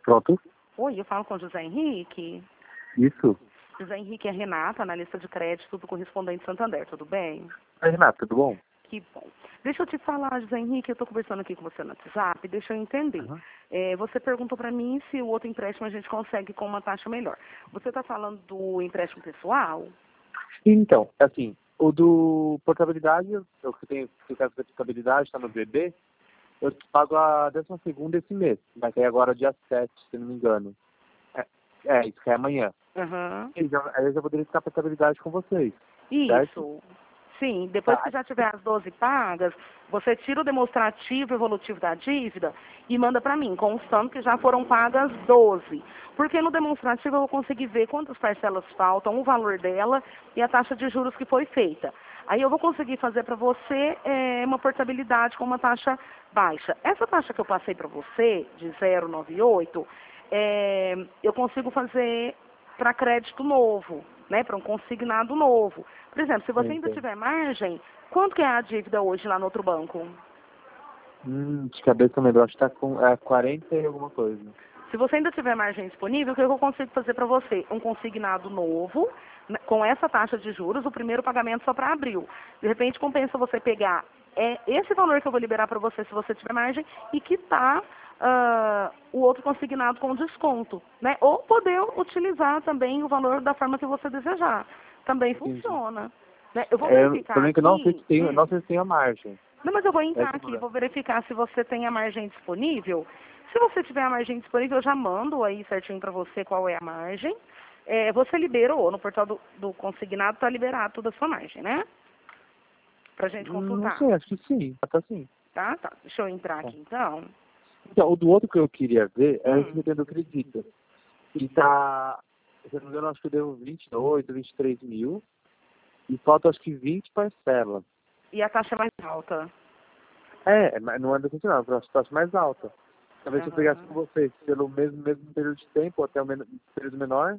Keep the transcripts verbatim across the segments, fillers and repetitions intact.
Pronto. Oi, eu falo com o José Henrique. Isso. José Henrique é Renata, analista de crédito do Correspondente Santander, tudo bem? Oi, Renata, tudo bom? Que bom. Deixa eu te falar, José Henrique, eu estou conversando aqui com você no WhatsApp, deixa eu entender. Uhum. É, você perguntou para mim se o outro empréstimo a gente consegue com uma taxa melhor. Você está falando do empréstimo pessoal? Então, assim, o do portabilidade, eu que tenho que ficar com a portabilidade, está no B B, eu pago a décima segunda esse mês. Vai cair agora dia sete, se não me engano. É, é isso que é amanhã. Aham. E já, aí eu já poderia ficar a portabilidade com vocês. Certo? Isso. Sim, depois Tá. que já tiver as doze pagas, você tira o demonstrativo evolutivo da dívida e manda para mim, constando que já foram pagas doze. Porque no demonstrativo eu vou conseguir ver quantas parcelas faltam, o valor dela e a taxa de juros que foi feita. Aí eu vou conseguir fazer para você é, uma portabilidade com uma taxa baixa. Essa taxa que eu passei para você, de zero vírgula noventa e oito, é, eu consigo fazer para crédito novo, né, para um consignado novo. Por exemplo, se você ainda Entendi. tiver margem, quanto que é a dívida hoje lá no outro banco? Hum, de cabeça eu lembro, acho que tá com é, quarenta e alguma coisa. Se você ainda tiver margem disponível, o que eu consigo fazer para você? Um consignado novo, né, com essa taxa de juros, o primeiro pagamento só para abril. De repente, compensa você pegar é, esse valor que eu vou liberar para você, se você tiver margem, e quitar uh, o outro consignado com desconto, né? Ou poder utilizar também o valor da forma que você desejar. Também Entendi. funciona. Né? Eu vou É, verificar também que eu não sei se aqui... tem, Hum. não sei se tem a margem. Não, mas eu vou Esse entrar é o aqui, problema. vou verificar se você tem a margem disponível. Se você tiver a margem disponível, eu já mando aí certinho para você qual é a margem. É, você liberou, no portal do, do consignado está liberado toda a sua margem, né? Pra gente Hum, Não consultar. sei, acho que sim. Tá sim. Tá, tá. Deixa eu entrar Tá. aqui então. Então, o do outro que eu queria ver é esse Hum. que eu acredito. E tá, se eu não me engano, acho que eu devo vinte e oito, vinte e três mil. E falta acho que vinte parcelas. E a taxa é mais alta. É, mas não é do não, eu acho que taxa mais alta. Talvez se eu pegasse Aham. com vocês pelo mesmo, mesmo período de tempo, ou até um men- período menor,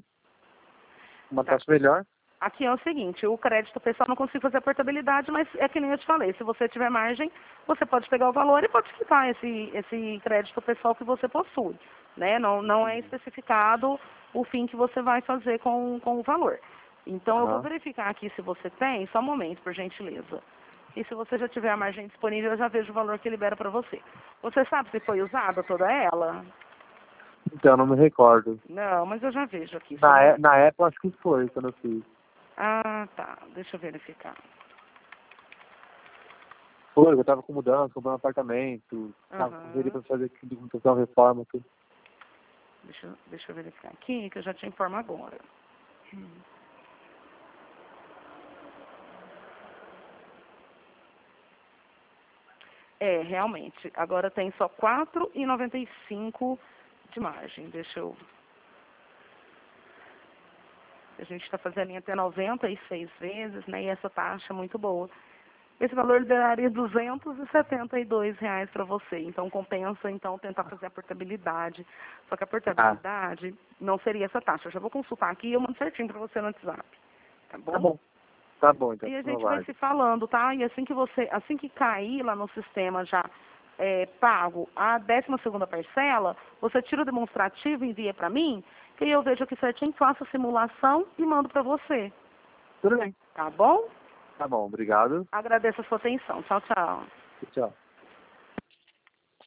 uma Tá. taxa melhor. Aqui é o seguinte, o crédito pessoal não consigo fazer a portabilidade, mas é que nem eu te falei, se você tiver margem, você pode pegar o valor e pode quitar esse, esse crédito pessoal que você possui. Né? Não, não é especificado o fim que você vai fazer com, com o valor. Então eu vou Aham. verificar aqui se você tem, só um momento, por gentileza. E se você já tiver a margem disponível, eu já vejo o valor que libera para você. Você sabe se foi usada toda ela? Então, não me recordo. Não, mas eu já vejo aqui. Só um Na, é- momento. na época, acho que foi quando eu fiz. Ah, tá. Deixa eu verificar. Foi, eu tava com mudança, comprando apartamento, tava com Aham. dinheiro pra fazer documentação, reforma, tudo. Deixa, eu- deixa eu verificar aqui, que eu já te informo agora. Hum. É, realmente. Agora tem só quatro reais e noventa e cinco de margem. Deixa eu... A gente está fazendo em até noventa e seis vezes, né? E essa taxa é muito boa. Esse valor daria duzentos e setenta e dois reais para você. Então compensa então tentar fazer a portabilidade. Só que a Ah, portabilidade não seria essa taxa. Eu já vou consultar aqui e eu mando certinho para você no WhatsApp. Tá bom? tá bom. Tá bom, então, E a não gente vai vai. se falando, tá? E assim que você, assim que cair lá no sistema já é, pago a décima segunda parcela, você tira o demonstrativo e envia para mim, que aí eu vejo aqui certinho, faço a simulação e mando para você. Tudo bem. Tá bom? Tá bom, obrigado. Agradeço a sua atenção. Tchau, tchau. Tchau.